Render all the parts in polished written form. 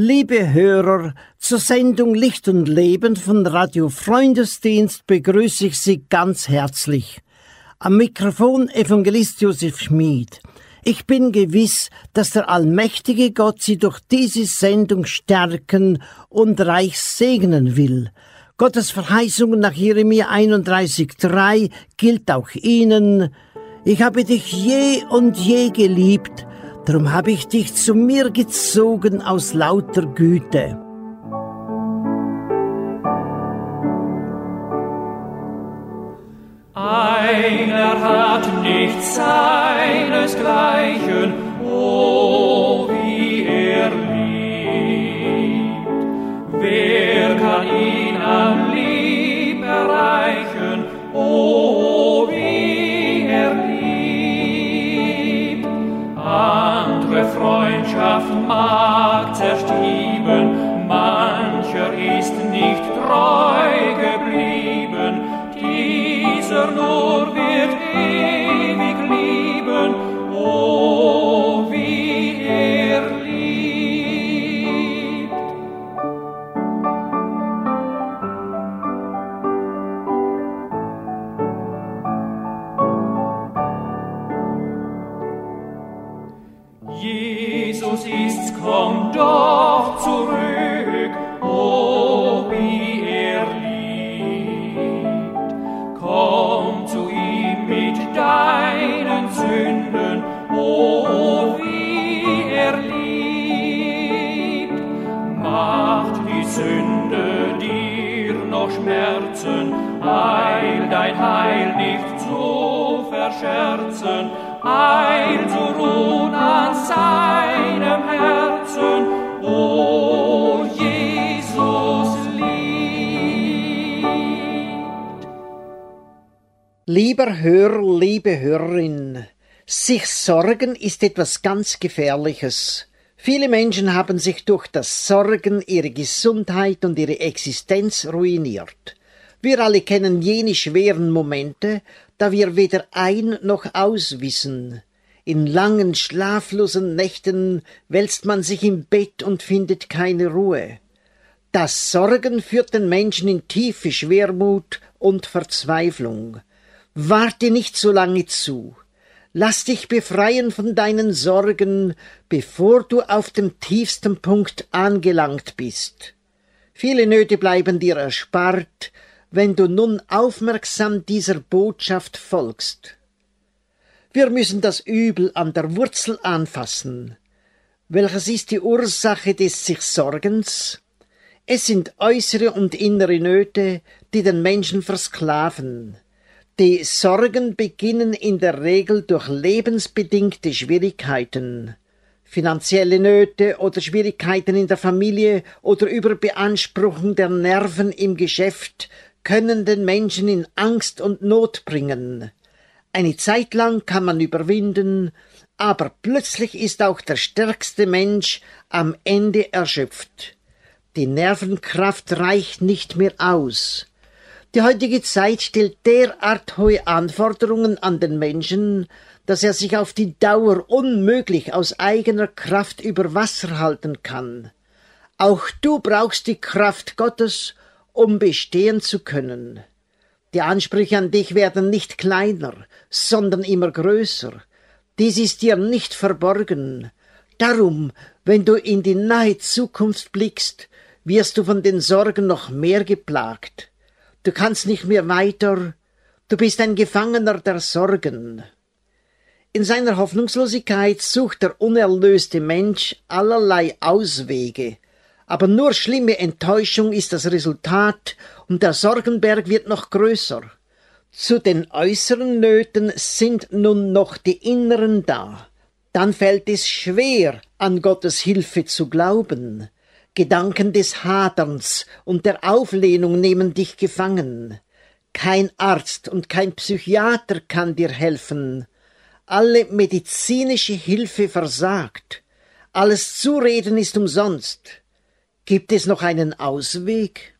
Liebe Hörer, zur Sendung Licht und Leben von Radio Freundesdienst begrüße ich Sie ganz herzlich. Am Mikrofon Evangelist Josef Schmid. Ich bin gewiss, dass der allmächtige Gott Sie durch diese Sendung stärken und reich segnen will. Gottes Verheißung nach Jeremia 31,3 gilt auch Ihnen. Ich habe dich je und je geliebt, darum habe ich dich zu mir gezogen aus lauter Güte. Einer hat nicht seinesgleichen, oh, wie er liebt. Wer kann ihn an Lieb erreichen, oh, wie er liebt. Andere Freundschaft mag zerstieben, mancher ist nicht treu geblieben, dieser nur wird ewig lieben, oh, wie er liebt. Jesus ist's, komm doch zurück, oh, wie er liebt. Komm zu ihm mit deinen Sünden, oh, wie er liebt. Macht die Sünde dir noch Schmerzen, eil dein Heil nicht zu verscherzen, eil zu ruhen an seinem Herzen, o Jesus liebt. Lieber Hörer, liebe Hörerin, sich sorgen ist etwas ganz Gefährliches. Viele Menschen haben sich durch das Sorgen ihre Gesundheit und ihre Existenz ruiniert. Wir alle kennen jene schweren Momente, da wir weder ein noch aus wissen. In langen, schlaflosen Nächten wälzt man sich im Bett und findet keine Ruhe. Das Sorgen führt den Menschen in tiefe Schwermut und Verzweiflung. Warte nicht so lange zu. Lass dich befreien von deinen Sorgen, bevor du auf dem tiefsten Punkt angelangt bist. Viele Nöte bleiben dir erspart, wenn du nun aufmerksam dieser Botschaft folgst. Wir müssen das Übel an der Wurzel anfassen. Welches ist die Ursache des sich Sorgens? Es sind äußere und innere Nöte, die den Menschen versklaven. Die Sorgen beginnen in der Regel durch lebensbedingte Schwierigkeiten. Finanzielle Nöte oder Schwierigkeiten in der Familie oder Überbeanspruchung der Nerven im Geschäft können den Menschen in Angst und Not bringen. Eine Zeit lang kann man überwinden, aber plötzlich ist auch der stärkste Mensch am Ende erschöpft. Die Nervenkraft reicht nicht mehr aus. Die heutige Zeit stellt derart hohe Anforderungen an den Menschen, dass er sich auf die Dauer unmöglich aus eigener Kraft über Wasser halten kann. Auch du brauchst die Kraft Gottes, um bestehen zu können. Die Ansprüche an dich werden nicht kleiner, sondern immer größer. Dies ist dir nicht verborgen. Darum, wenn du in die nahe Zukunft blickst, wirst du von den Sorgen noch mehr geplagt. Du kannst nicht mehr weiter, du bist ein Gefangener der Sorgen. In seiner Hoffnungslosigkeit sucht der unerlöste Mensch allerlei Auswege, aber nur schlimme Enttäuschung ist das Resultat und der Sorgenberg wird noch größer. Zu den äußeren Nöten sind nun noch die inneren da. Dann fällt es schwer, an Gottes Hilfe zu glauben. Gedanken des Haderns und der Auflehnung nehmen dich gefangen. Kein Arzt und kein Psychiater kann dir helfen. Alle medizinische Hilfe versagt. Alles Zureden ist umsonst. Gibt es noch einen Ausweg?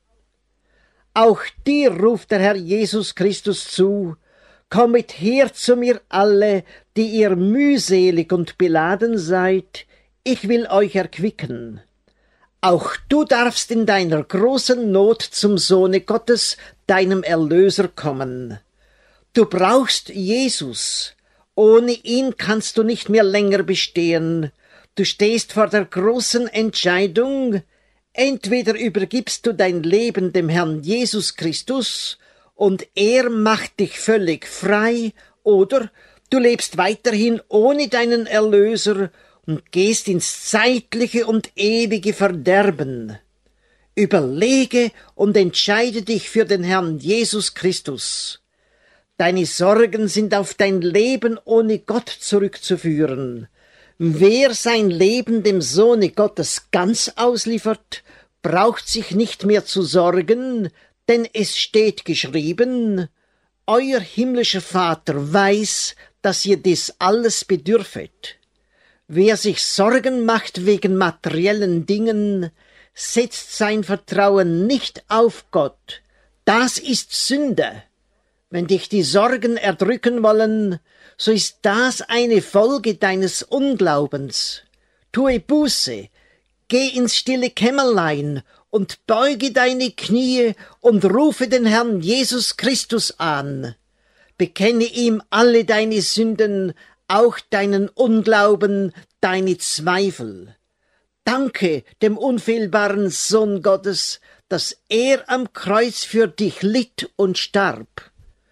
Auch dir ruft der Herr Jesus Christus zu: Kommet her zu mir alle, die ihr mühselig und beladen seid, ich will euch erquicken. Auch du darfst in deiner großen Not zum Sohne Gottes, deinem Erlöser, kommen. Du brauchst Jesus. Ohne ihn kannst du nicht mehr länger bestehen. Du stehst vor der großen Entscheidung. Entweder übergibst du dein Leben dem Herrn Jesus Christus und er macht dich völlig frei, oder du lebst weiterhin ohne deinen Erlöser und gehst ins zeitliche und ewige Verderben. Überlege und entscheide dich für den Herrn Jesus Christus. Deine Sorgen sind auf dein Leben ohne Gott zurückzuführen. Wer sein Leben dem Sohne Gottes ganz ausliefert, braucht sich nicht mehr zu sorgen, denn es steht geschrieben, euer himmlischer Vater weiß, dass ihr dies alles bedürfet. Wer sich Sorgen macht wegen materiellen Dingen, setzt sein Vertrauen nicht auf Gott. Das ist Sünde. Wenn dich die Sorgen erdrücken wollen, so ist das eine Folge deines Unglaubens. Tue Buße, geh ins stille Kämmerlein und beuge deine Knie und rufe den Herrn Jesus Christus an. Bekenne ihm alle deine Sünden, auch deinen Unglauben, deine Zweifel. Danke dem unfehlbaren Sohn Gottes, dass er am Kreuz für dich litt und starb.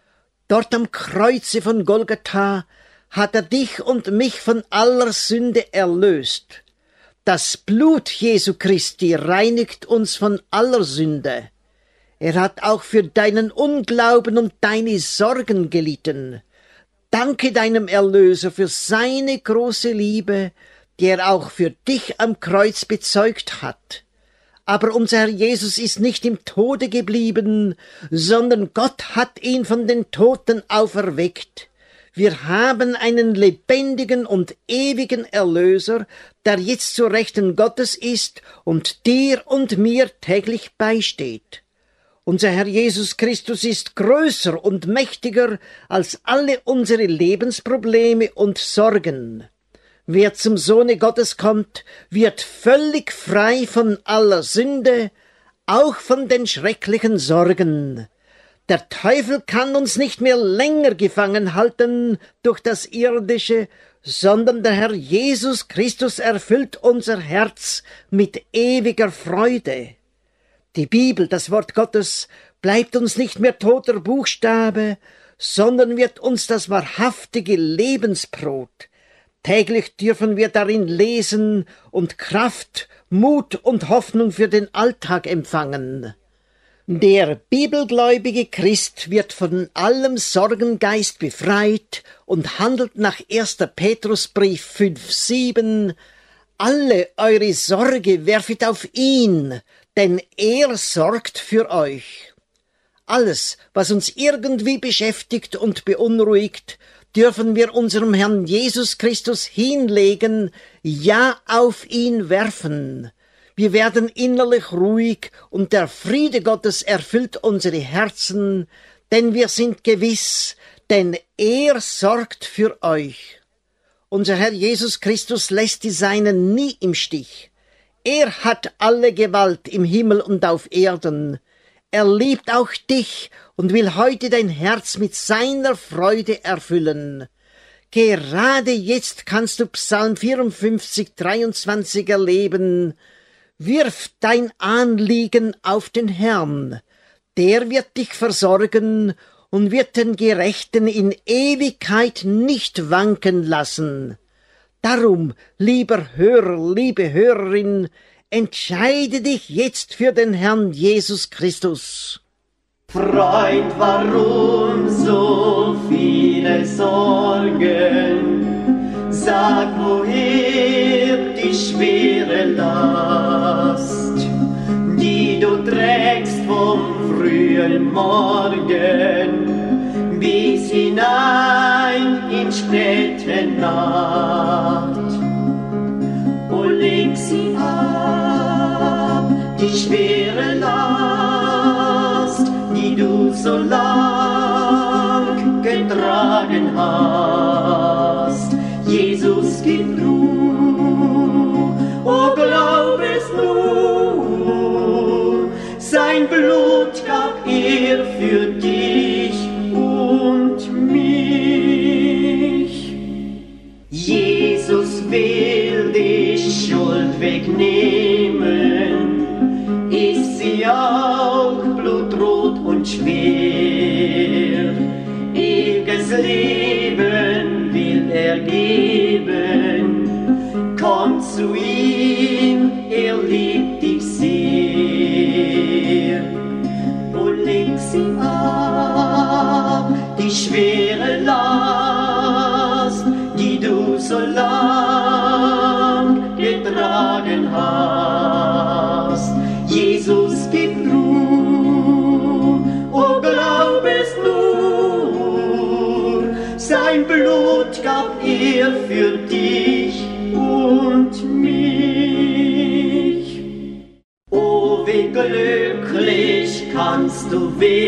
Dort am Kreuze von Golgatha hat er dich und mich von aller Sünde erlöst. Das Blut Jesu Christi reinigt uns von aller Sünde. Er hat auch für deinen Unglauben und deine Sorgen gelitten. Danke deinem Erlöser für seine große Liebe, die er auch für dich am Kreuz bezeugt hat. Aber unser Herr Jesus ist nicht im Tode geblieben, sondern Gott hat ihn von den Toten auferweckt. Wir haben einen lebendigen und ewigen Erlöser, der jetzt zur Rechten Gottes ist und dir und mir täglich beisteht. Unser Herr Jesus Christus ist größer und mächtiger als alle unsere Lebensprobleme und Sorgen. Wer zum Sohne Gottes kommt, wird völlig frei von aller Sünde, auch von den schrecklichen Sorgen. Der Teufel kann uns nicht mehr länger gefangen halten durch das Irdische, sondern der Herr Jesus Christus erfüllt unser Herz mit ewiger Freude. Die Bibel, das Wort Gottes, bleibt uns nicht mehr toter Buchstabe, sondern wird uns das wahrhaftige Lebensbrot. Täglich dürfen wir darin lesen und Kraft, Mut und Hoffnung für den Alltag empfangen. Der bibelgläubige Christ wird von allem Sorgengeist befreit und handelt nach 1. Petrusbrief 5,7: Alle eure Sorge werfet auf ihn, denn er sorgt für euch. Alles, was uns irgendwie beschäftigt und beunruhigt, dürfen wir unserem Herrn Jesus Christus hinlegen, ja auf ihn werfen. Wir werden innerlich ruhig und der Friede Gottes erfüllt unsere Herzen, denn wir sind gewiss, denn er sorgt für euch. Unser Herr Jesus Christus lässt die Seinen nie im Stich. Er hat alle Gewalt im Himmel und auf Erden. Er liebt auch dich und will heute dein Herz mit seiner Freude erfüllen. Gerade jetzt kannst du Psalm 54,23 erleben. Wirf dein Anliegen auf den Herrn. Der wird dich versorgen und wird den Gerechten in Ewigkeit nicht wanken lassen. Darum, lieber Hörer, liebe Hörerin, entscheide dich jetzt für den Herrn Jesus Christus. Freund, warum so viele Sorgen? Sag, woher die schwere Last, die du trägst vom frühen Morgen bis hinein in späte Nacht. O leg sie ab, die schwere Last, die du so lang getragen hast. Jesus gibt Ruhe, o glaub es nur. Blut gab er für dich und mich. Jesus will die Schuld wegnehmen, ist sie auch blutrot und schwer. Ewiges Leben will er geben, komm zu ihm, er liebt dich sehr. Und leg sie ab, die schwere Last, die du so lang getragen hast. Jesus gibt Ruhe, oh glaub es nur, sein Blut gab er für dich und mich. Oh, wie glücklich kannst du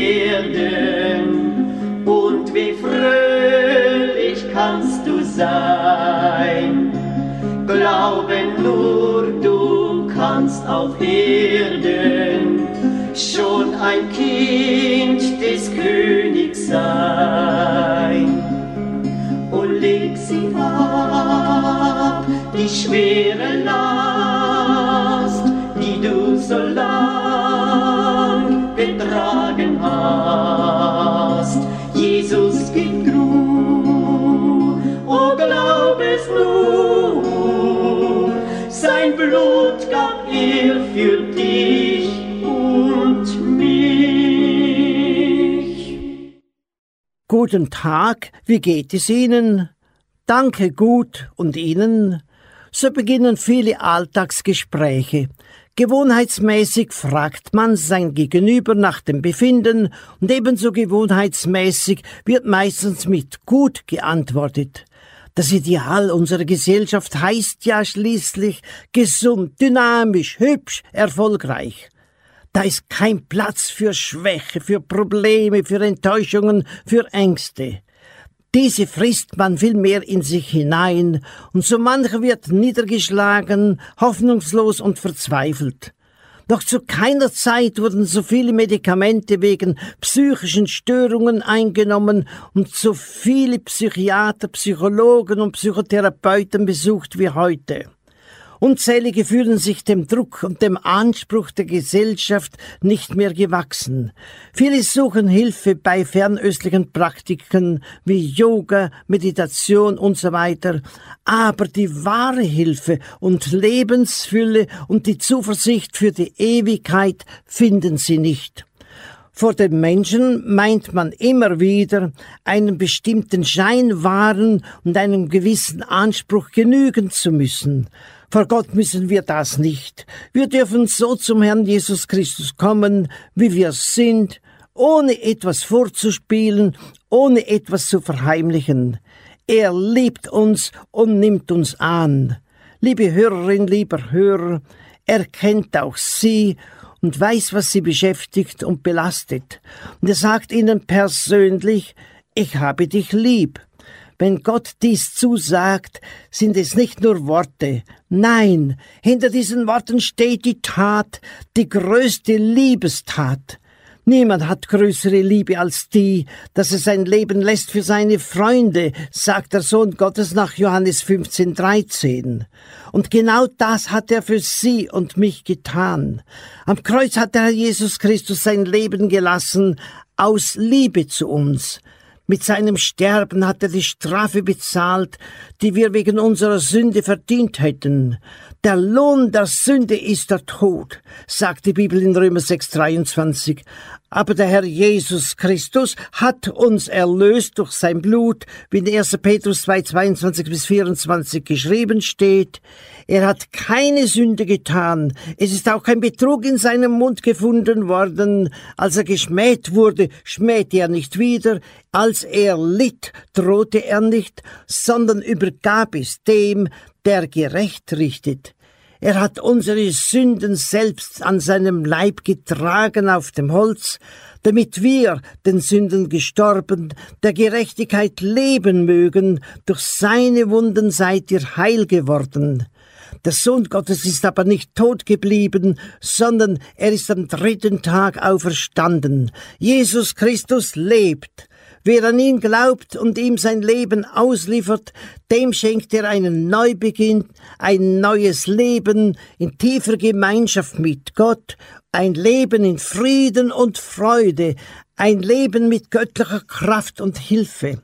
werden und wie fröhlich kannst du sein. Glaube nur, du kannst auf Erden schon ein Kind des Königs sein. Und leg sie ab, die schwere Last, die du so lang getragen hast. Jesus gibt Ruhe, oh glaub es nur, sein Blut gab er für dich und mich. Guten Tag, wie geht es Ihnen? Danke, gut. Und Ihnen? So beginnen viele Alltagsgespräche. Gewohnheitsmäßig fragt man sein Gegenüber nach dem Befinden und ebenso gewohnheitsmäßig wird meistens mit gut geantwortet. Das Ideal unserer Gesellschaft heißt ja schließlich gesund, dynamisch, hübsch, erfolgreich. Da ist kein Platz für Schwäche, für Probleme, für Enttäuschungen, für Ängste. Diese frisst man vielmehr in sich hinein, und so mancher wird niedergeschlagen, hoffnungslos und verzweifelt. Noch zu keiner Zeit wurden so viele Medikamente wegen psychischen Störungen eingenommen und so viele Psychiater, Psychologen und Psychotherapeuten besucht wie heute. Unzählige fühlen sich dem Druck und dem Anspruch der Gesellschaft nicht mehr gewachsen. Viele suchen Hilfe bei fernöstlichen Praktiken wie Yoga, Meditation und so weiter. Aber die wahre Hilfe und Lebensfülle und die Zuversicht für die Ewigkeit finden sie nicht. Vor den Menschen meint man immer wieder, einen bestimmten Schein wahren und einem gewissen Anspruch genügen zu müssen. Vor Gott müssen wir das nicht. Wir dürfen so zum Herrn Jesus Christus kommen, wie wir sind, ohne etwas vorzuspielen, ohne etwas zu verheimlichen. Er liebt uns und nimmt uns an. Liebe Hörerin, lieber Hörer, er kennt auch Sie und weiß, was Sie beschäftigt und belastet. Und er sagt Ihnen persönlich, ich habe dich lieb. Wenn Gott dies zusagt, sind es nicht nur Worte. Nein, hinter diesen Worten steht die Tat, die größte Liebestat. Niemand hat größere Liebe als die, dass er sein Leben lässt für seine Freunde, sagt der Sohn Gottes nach Johannes 15,13. Und genau das hat er für Sie und mich getan. Am Kreuz hat der Herr Jesus Christus sein Leben gelassen, aus Liebe zu uns. Mit seinem Sterben hat er die Strafe bezahlt, die wir wegen unserer Sünde verdient hätten. Der Lohn der Sünde ist der Tod, sagt die Bibel in Römer 6,23. Aber der Herr Jesus Christus hat uns erlöst durch sein Blut, wie in 1. Petrus 2,22-24 geschrieben steht. Er hat keine Sünde getan. Es ist auch kein Betrug in seinem Mund gefunden worden. Als er geschmäht wurde, schmähte er nicht wieder. Als er litt, drohte er nicht, sondern übergab es dem, der gerecht richtet. Er hat unsere Sünden selbst an seinem Leib getragen auf dem Holz, damit wir, den Sünden gestorben, der Gerechtigkeit leben mögen. Durch seine Wunden seid ihr heil geworden. Der Sohn Gottes ist aber nicht tot geblieben, sondern er ist am 3. Tag auferstanden. Jesus Christus lebt. Wer an ihn glaubt und ihm sein Leben ausliefert, dem schenkt er einen Neubeginn, ein neues Leben in tiefer Gemeinschaft mit Gott, ein Leben in Frieden und Freude, ein Leben mit göttlicher Kraft und Hilfe.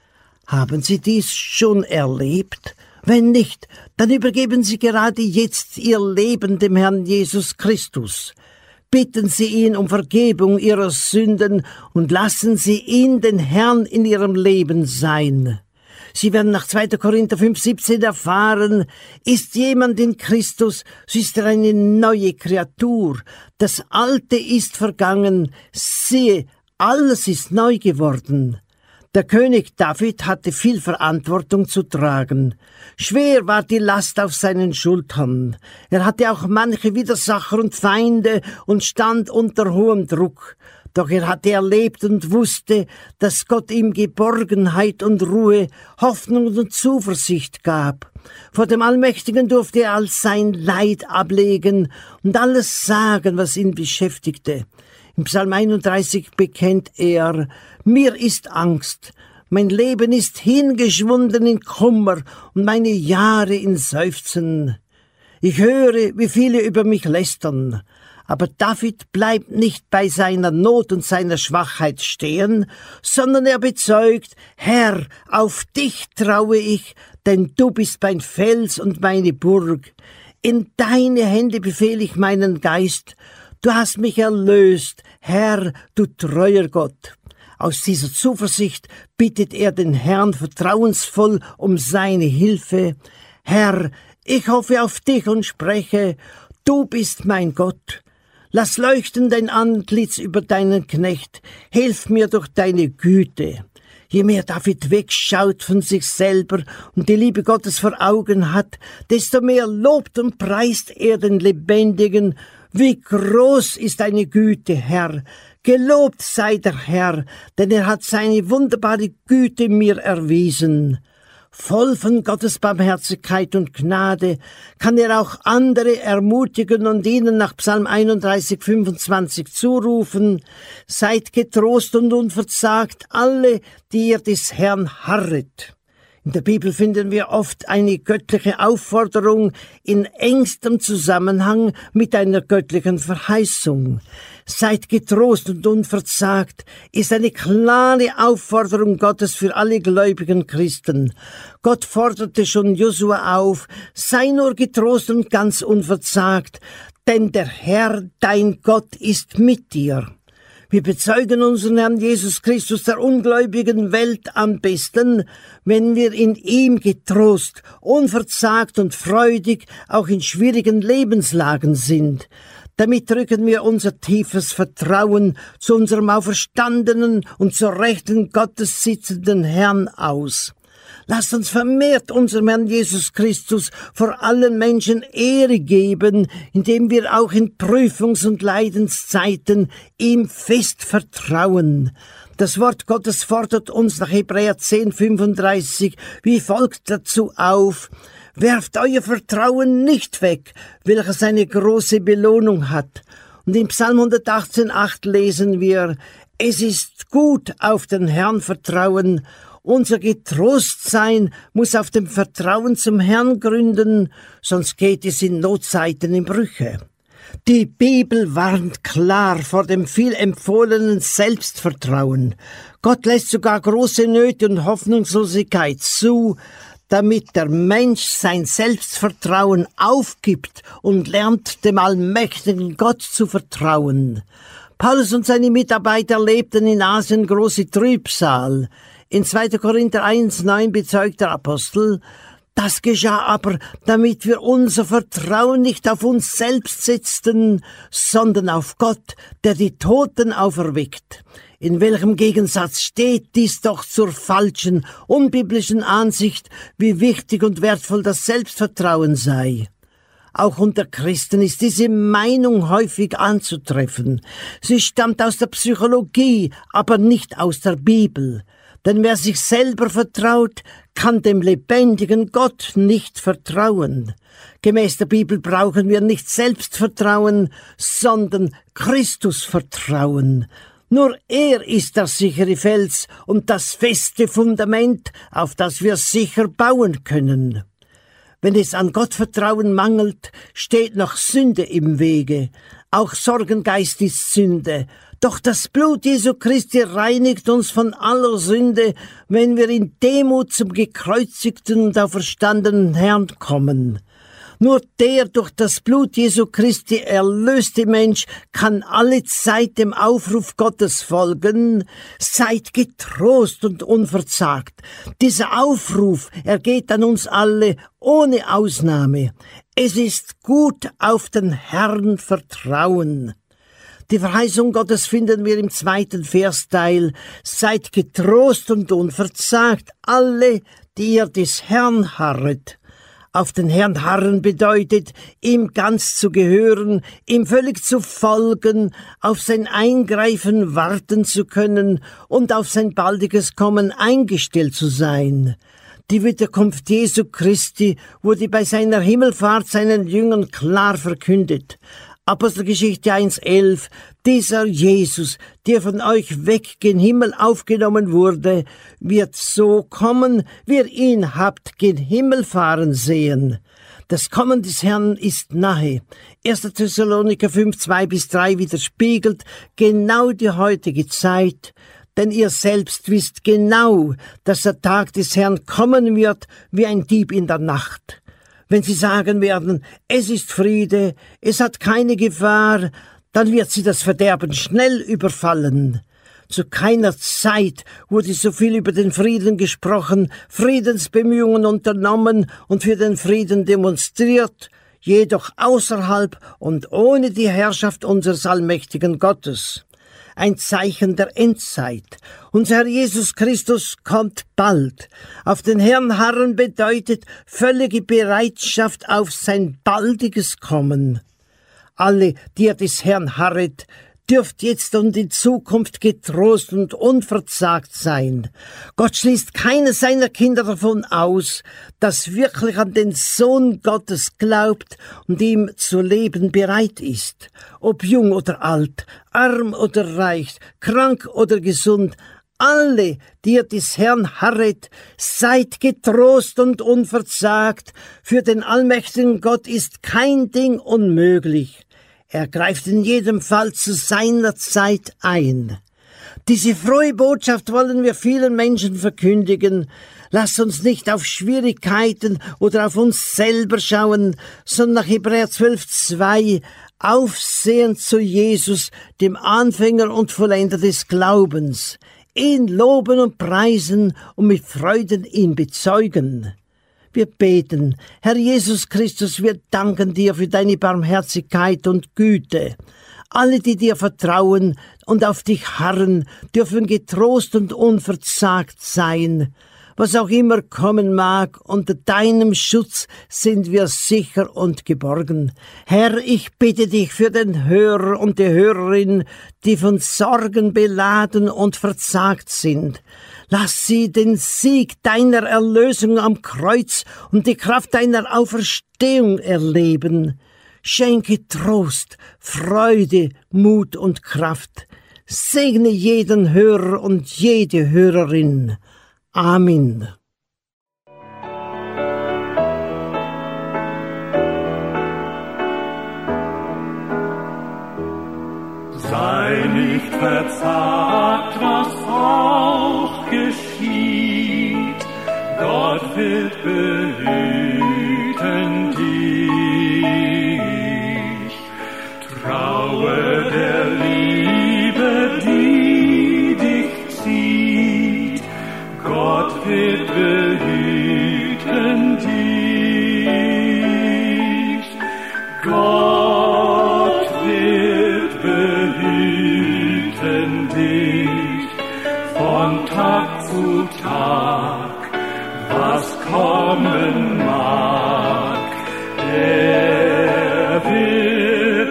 Haben Sie dies schon erlebt? Wenn nicht, dann übergeben Sie gerade jetzt Ihr Leben dem Herrn Jesus Christus. Bitten Sie ihn um Vergebung Ihrer Sünden und lassen Sie ihn, den Herrn, in Ihrem Leben sein. Sie werden nach 2. Korinther 5,17 erfahren, ist jemand in Christus, so ist er eine neue Kreatur. Das Alte ist vergangen, siehe, alles ist neu geworden. Der König David hatte viel Verantwortung zu tragen. Schwer war die Last auf seinen Schultern. Er hatte auch manche Widersacher und Feinde und stand unter hohem Druck. Doch er hatte erlebt und wusste, dass Gott ihm Geborgenheit und Ruhe, Hoffnung und Zuversicht gab. Vor dem Allmächtigen durfte er all sein Leid ablegen und alles sagen, was ihn beschäftigte. Im Psalm 31 bekennt er: Mir ist Angst, mein Leben ist hingeschwunden in Kummer und meine Jahre in Seufzen. Ich höre, wie viele über mich lästern. Aber David bleibt nicht bei seiner Not und seiner Schwachheit stehen, sondern er bezeugt: Herr, auf dich traue ich, denn du bist mein Fels und meine Burg. In deine Hände befehle ich meinen Geist. Du hast mich erlöst, Herr, du treuer Gott. Aus dieser Zuversicht bittet er den Herrn vertrauensvoll um seine Hilfe. Herr, ich hoffe auf dich und spreche: Du bist mein Gott. Lass leuchten dein Antlitz über deinen Knecht. Hilf mir durch deine Güte. Je mehr David wegschaut von sich selber und die Liebe Gottes vor Augen hat, desto mehr lobt und preist er den Lebendigen. Wie groß ist deine Güte, Herr! Gelobt sei der Herr, denn er hat seine wunderbare Güte mir erwiesen. Voll von Gottes Barmherzigkeit und Gnade kann er auch andere ermutigen und ihnen nach Psalm 31, 25 zurufen: Seid getrost und unverzagt, alle, die ihr des Herrn harret. In der Bibel finden wir oft eine göttliche Aufforderung in engstem Zusammenhang mit einer göttlichen Verheißung. Seid getrost und unverzagt ist eine klare Aufforderung Gottes für alle gläubigen Christen. Gott forderte schon Josua auf: Sei nur getrost und ganz unverzagt, denn der Herr, dein Gott, ist mit dir. Wir bezeugen unseren Herrn Jesus Christus der ungläubigen Welt am besten, wenn wir in ihm getrost, unverzagt und freudig auch in schwierigen Lebenslagen sind. Damit drücken wir unser tiefes Vertrauen zu unserem auferstandenen und zur Rechten Gottes sitzenden Herrn aus. Lasst uns vermehrt unserem Herrn Jesus Christus vor allen Menschen Ehre geben, indem wir auch in Prüfungs- und Leidenszeiten ihm fest vertrauen. Das Wort Gottes fordert uns nach Hebräer 10,35 wie folgt dazu auf: Werft euer Vertrauen nicht weg, welches eine große Belohnung hat. Und im Psalm 118,8 lesen wir: Es ist gut, auf den Herrn vertrauen. Unser Getrostsein muss auf dem Vertrauen zum Herrn gründen, sonst geht es in Notzeiten in Brüche. Die Bibel warnt klar vor dem viel empfohlenen Selbstvertrauen. Gott lässt sogar große Nöte und Hoffnungslosigkeit zu, damit der Mensch sein Selbstvertrauen aufgibt und lernt, dem allmächtigen Gott zu vertrauen. Paulus und seine Mitarbeiter erlebten in Asien große Trübsal. In 2. Korinther 1,9 bezeugt der Apostel: Das geschah aber, damit wir unser Vertrauen nicht auf uns selbst setzten, sondern auf Gott, der die Toten auferweckt. In welchem Gegensatz steht dies doch zur falschen, unbiblischen Ansicht, wie wichtig und wertvoll das Selbstvertrauen sei? Auch unter Christen ist diese Meinung häufig anzutreffen. Sie stammt aus der Psychologie, aber nicht aus der Bibel. Denn wer sich selber vertraut, kann dem lebendigen Gott nicht vertrauen. Gemäß der Bibel brauchen wir nicht Selbstvertrauen, sondern Christusvertrauen. Nur er ist der sichere Fels und das feste Fundament, auf das wir sicher bauen können. Wenn es an Gottvertrauen mangelt, steht noch Sünde im Wege. Auch Sorgengeist ist Sünde. Doch das Blut Jesu Christi reinigt uns von aller Sünde, wenn wir in Demut zum gekreuzigten und auferstandenen Herrn kommen. Nur der durch das Blut Jesu Christi erlöste Mensch kann alle Zeit dem Aufruf Gottes folgen. Seid getrost und unverzagt. Dieser Aufruf ergeht an uns alle ohne Ausnahme. Es ist gut, auf den Herrn vertrauen. Die Verheißung Gottes finden wir im 2. Versteil. Seid getrost und unverzagt, alle, die ihr des Herrn harret. Auf den Herrn harren bedeutet, ihm ganz zu gehören, ihm völlig zu folgen, auf sein Eingreifen warten zu können und auf sein baldiges Kommen eingestellt zu sein. Die Wiederkunft Jesu Christi wurde bei seiner Himmelfahrt seinen Jüngern klar verkündet. Apostelgeschichte 1,11, dieser Jesus, der von euch weg gen Himmel aufgenommen wurde, wird so kommen, wie ihr ihn habt gen Himmel fahren sehen. Das Kommen des Herrn ist nahe. 1. Thessaloniker 5,2-3 widerspiegelt genau die heutige Zeit, denn ihr selbst wisst genau, dass der Tag des Herrn kommen wird wie ein Dieb in der Nacht. Wenn sie sagen werden, es ist Friede, es hat keine Gefahr, dann wird sie das Verderben schnell überfallen. Zu keiner Zeit wurde so viel über den Frieden gesprochen, Friedensbemühungen unternommen und für den Frieden demonstriert, jedoch außerhalb und ohne die Herrschaft unseres allmächtigen Gottes. Ein Zeichen der Endzeit. Unser Herr Jesus Christus kommt bald. Auf den Herrn harren bedeutet völlige Bereitschaft auf sein baldiges Kommen. Alle, die ihr des Herrn harret, dürft jetzt und in Zukunft getrost und unverzagt sein. Gott schließt keines seiner Kinder davon aus, das wirklich an den Sohn Gottes glaubt und ihm zu leben bereit ist. Ob jung oder alt, arm oder reich, krank oder gesund, alle, die ihr des Herrn harret, seid getrost und unverzagt. Für den allmächtigen Gott ist kein Ding unmöglich. Er greift in jedem Fall zu seiner Zeit ein. Diese frohe Botschaft wollen wir vielen Menschen verkündigen. Lasst uns nicht auf Schwierigkeiten oder auf uns selber schauen, sondern nach Hebräer 12,2 aufsehen zu Jesus, dem Anfänger und Vollender des Glaubens, ihn loben und preisen und mit Freuden ihn bezeugen. Wir beten, Herr Jesus Christus, wir danken dir für deine Barmherzigkeit und Güte. Alle, die dir vertrauen und auf dich harren, dürfen getrost und unverzagt sein. Was auch immer kommen mag, unter deinem Schutz sind wir sicher und geborgen. Herr, ich bitte dich für den Hörer und die Hörerin, die von Sorgen beladen und verzagt sind. Lass sie den Sieg deiner Erlösung am Kreuz und die Kraft deiner Auferstehung erleben. Schenke Trost, Freude, Mut und Kraft. Segne jeden Hörer und jede Hörerin. Amen. Sei nicht verzagt, was auch geschieht. Gott wird behüten dich. Traue der Liebe, die dich zieht. Gott wird behüten dich. Gott wird behüten dich von Tag zu Tag, was kommen mag. Er wird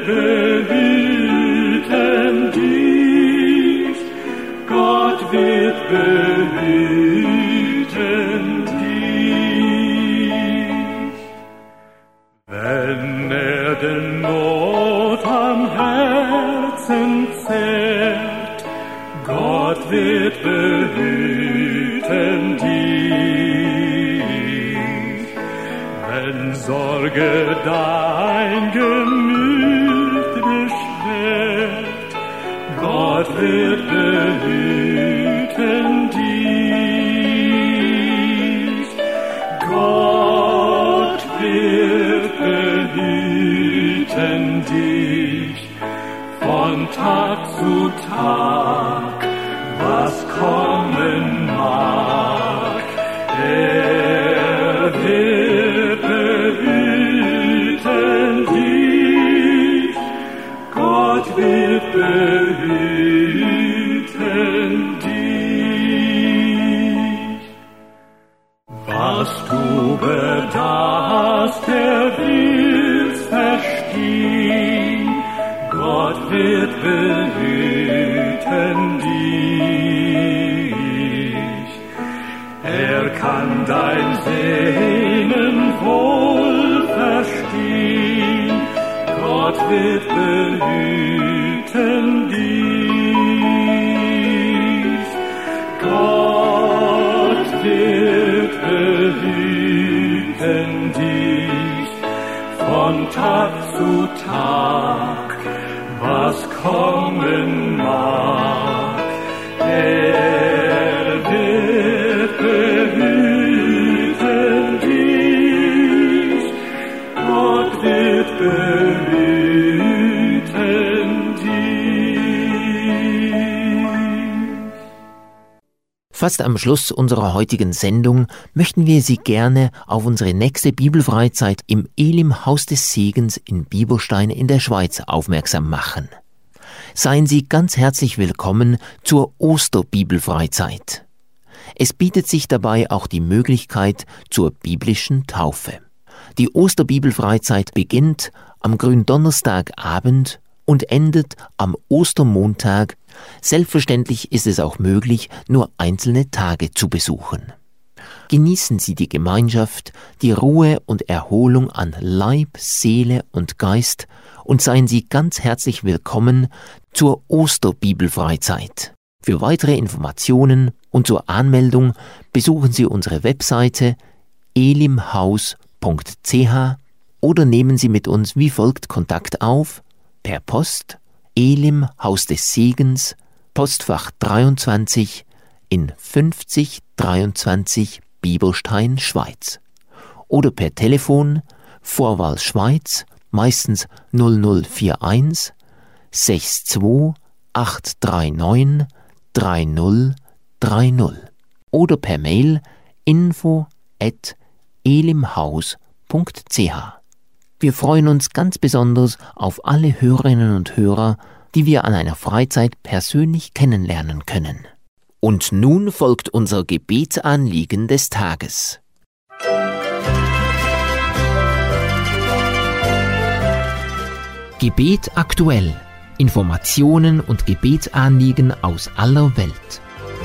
behüten dich. Gott wird behüten dich. behüten dich. Wenn den Not am Herzen zerrt, Gott wird behüten dich. Wenn Sorge dein Gemüt beschwert, Gott wird behüten dich. Gott wird behüten dich von Tag zu Tag, was kommen mag. Er wird behüten dich. Gott wird behüten dich. Was du bedarfst, er will's verstehen. Gott wird behüten dich. Er kann dein Sehnen wohl verstehen. Gott wird behüten dich. Gott wird behüten dich von Tag zu Tag, was kommen mag. Er wird behüten dich. Gott wird behüten dich. Fast am Schluss unserer heutigen Sendung möchten wir Sie gerne auf unsere nächste Bibelfreizeit im Elim Haus des Segens in Biberstein in der Schweiz aufmerksam machen. Seien Sie ganz herzlich willkommen zur Osterbibelfreizeit. Es bietet sich dabei auch die Möglichkeit zur biblischen Taufe. Die Osterbibelfreizeit beginnt am Gründonnerstagabend und endet am Ostermontag. Selbstverständlich ist es auch möglich, nur einzelne Tage zu besuchen. Genießen Sie die Gemeinschaft, die Ruhe und Erholung an Leib, Seele und Geist und seien Sie ganz herzlich willkommen zur Osterbibelfreizeit. Für weitere Informationen und zur Anmeldung besuchen Sie unsere Webseite elimhaus.ch oder nehmen Sie mit uns wie folgt Kontakt auf: per Post, Elim Haus des Segens, Postfach 23 in 5023 Biberstein, Schweiz. Oder per Telefon, Vorwahl Schweiz, meistens 0041 62 839 3030. Oder per Mail info@elimhaus.ch. Wir freuen uns ganz besonders auf alle Hörerinnen und Hörer, die wir an einer Freizeit persönlich kennenlernen können. Und nun folgt unser Gebetsanliegen des Tages. Gebet aktuell. Informationen und Gebetsanliegen aus aller Welt.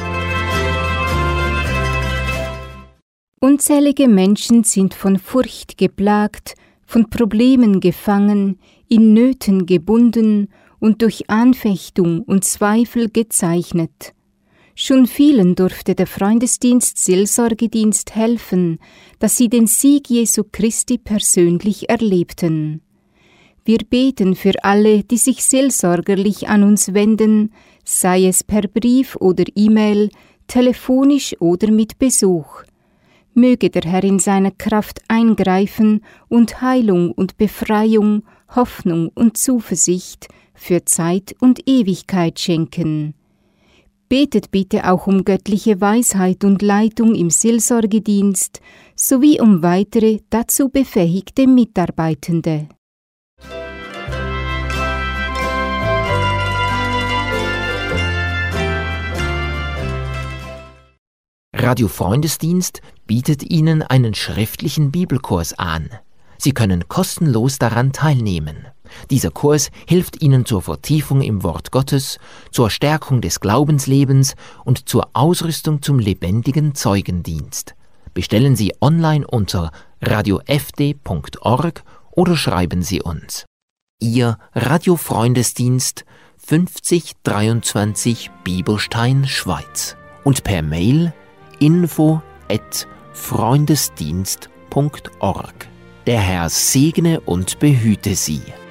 Unzählige Menschen sind von Furcht geplagt, von Problemen gefangen, in Nöten gebunden und durch Anfechtung und Zweifel gezeichnet. Schon vielen durfte der Freundesdienst Seelsorgedienst helfen, dass sie den Sieg Jesu Christi persönlich erlebten. Wir beten für alle, die sich seelsorgerlich an uns wenden, sei es per Brief oder E-Mail, telefonisch oder mit Besuch. Möge der Herr in seiner Kraft eingreifen und Heilung und Befreiung, Hoffnung und Zuversicht für Zeit und Ewigkeit schenken. Betet bitte auch um göttliche Weisheit und Leitung im Seelsorgedienst sowie um weitere dazu befähigte Mitarbeitende. Radio Freundesdienst bietet Ihnen einen schriftlichen Bibelkurs an. Sie können kostenlos daran teilnehmen. Dieser Kurs hilft Ihnen zur Vertiefung im Wort Gottes, zur Stärkung des Glaubenslebens und zur Ausrüstung zum lebendigen Zeugendienst. Bestellen Sie online unter radiofd.org oder schreiben Sie uns. Ihr Radiofreundesdienst 5023 Bieberstein, Schweiz und per Mail info@freundesdienst.org. Der Herr segne und behüte Sie.